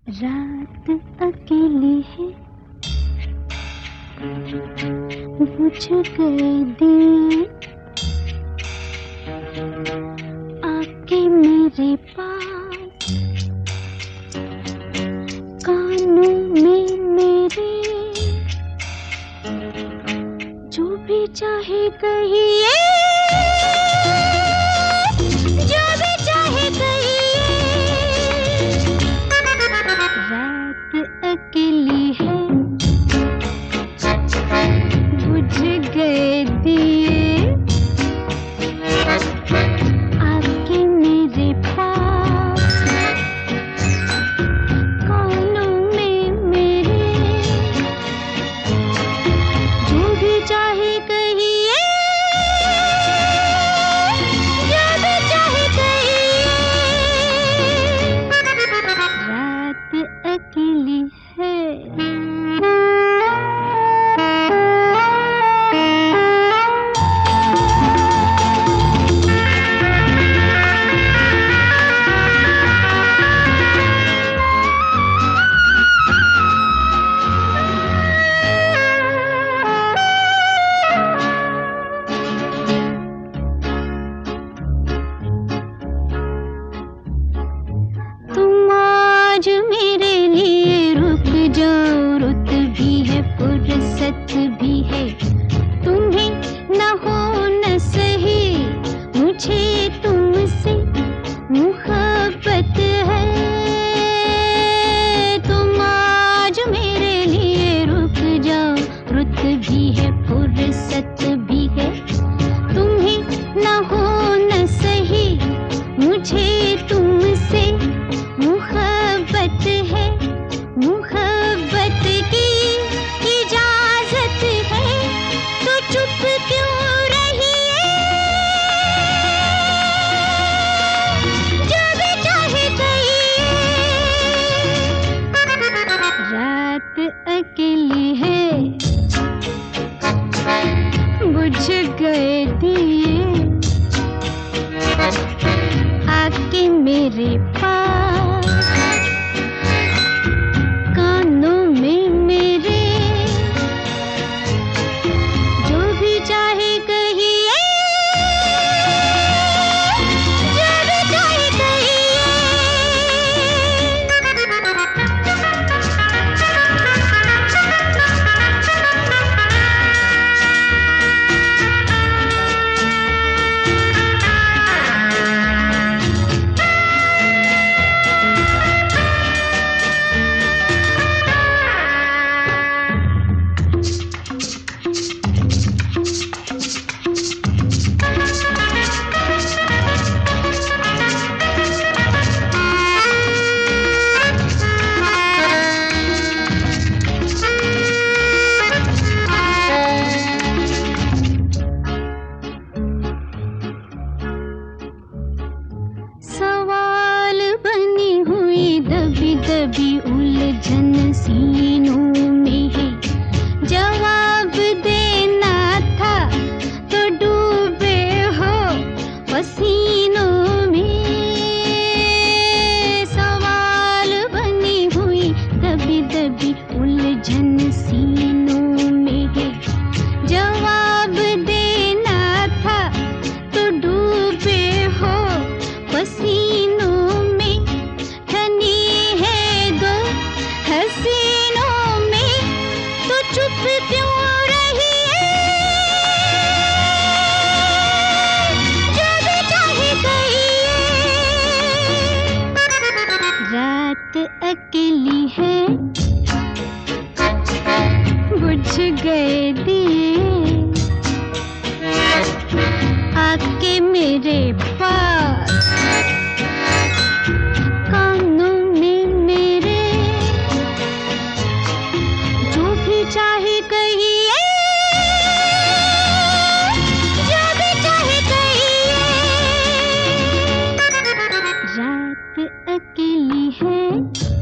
रात अकेली है, बुझ गए दिए, आके मेरे पास, कानों में मेरे, जो भी चाहे कहिए, जो भी चाहे कहिए। रात अकेली है, बुझ गए दिए, आके मेरे पास, कानों में मेरे, जो भी चाहे कहिए, जो भी चाहे कहिए। रात अकेली है। आज मेरे लिए रुक जाओ, रुत भी है फुर्सत भी है, तुम्हें न हो न सही, मुझे तुमसे मुहब्बत है। तुम आज मेरे लिए रुक जाओ, रुत भी है फुर्सत भी है, तुम्हें न हो न सही, मुझे तुमसे मुहब्बत है, मुहब्बत की इजाजत है, तो चुप क्यों रहिए, जो भी चाहे कहिए। रात अकेली है, बुझ गए दिए, आके मेरे पास, कानों में मेरे, जो भी चाहे कहिए, जो भी चाहे कहिए। दबी दबी उलझन सीनों में है, जवाब देना था तो डूबे हो पसीनों में। सवाल बनी हुई दबी दबी उलझन सीनों में है, जवाब देना था तो डूबे हो पसीनों में। हसीनों में तो चुप क्यों रहिए, जो भी चाहे कहिए। रात अकेली है, बुझ गए दिए, आके मेरे पास, चाहे कहिए, जो भी चाहे कहिए। रात अकेली है।